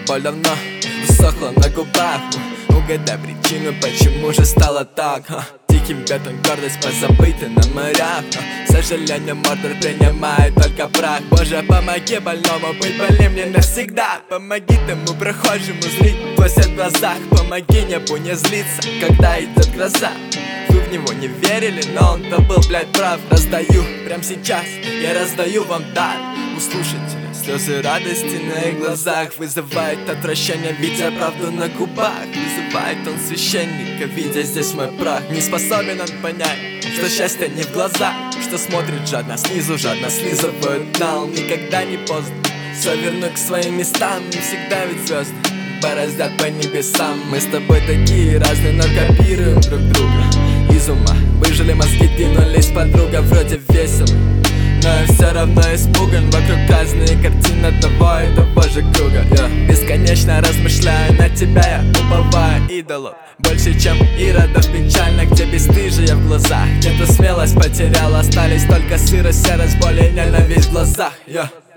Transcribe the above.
боль давно усохла на губах. Угадай причину, почему же стало так. Тихим ветром гордость позабыта на морях. К сожалению, Мордор принимает только прах. Боже, помоги больному быть больным не навсегда. Помоги тому прохожему зрить твой свет в глазах. Помоги небу не злиться, когда идет гроза. Вы в него не верили, но он-то был, блядь, прав. Раздаю прямо сейчас, я раздаю вам дар. Услышите слезы радости на их глазах. Вызывает отвращение, видя правду на губах. Вызывает он священника, видя здесь мой прах. Не способен он понять, что счастье не в глазах. Что смотрит жадно снизу, жадно слизывают дал. Никогда не поздно все вернуть к своим местам. Не всегда ведь звезды бороздят по небесам. Мы с тобой такие разные, но копируем друг друга. Из ума выжили мозги, двинулись подруга. Вроде весело, но я все равно испуган. Вокруг разные картины одного и того же круга. Бесконечно размышляю на тебя, я уповаю идолов. Больше, чем иродов, печально, где бесстыжие в глазах. Где-то смелость потерял, остались только сырость, серость, боль и ненависть в глазах.